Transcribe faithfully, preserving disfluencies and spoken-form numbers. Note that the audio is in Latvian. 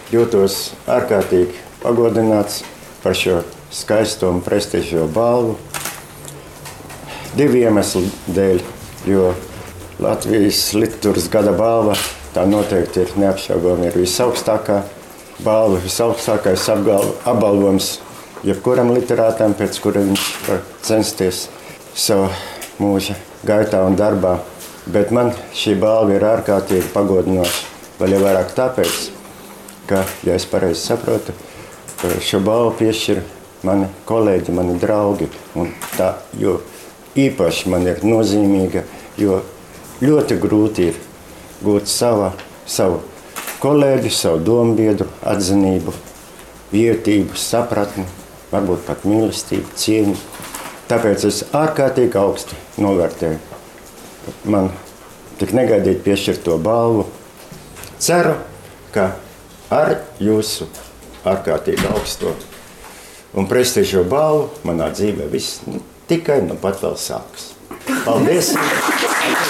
jūtos ārkārtīgi pagodināts par šo skaisto un prestižo balvu. Divu iemeslu dēļ, jo Latvijas literatūras gada balva tā noteikti ir neapšaubāmi ir visaugstākā balva, visaugstākais apbalvojums jebkuram literātam, pēc kura viņš var censties savu mūža gaitā un darbā. Bet man šī balva ir ārkārtīgi pagodinoša. Vēl jau vairāk tāpēc, ka, ja es pareizi saprotu, šo balvu piešķir mani kolēģi, mani draugi. Un tā, jo īpaši man ir nozīmīga, jo ļoti grūti ir gūt sava, savu kolēģi, savu dombiedru atzinību, vietību, sapratni, varbūt pat mīlestību, cieņu. Tāpēc es ārkārtīgi augsti novērtēju man tik negaidīt piešķirt to balvu. Ceru, ka ar jūsu ārkārtīgi augsto un prestižo balvu manā dzīvē viss nu, tikai nu pat vēl sākas. Paldies!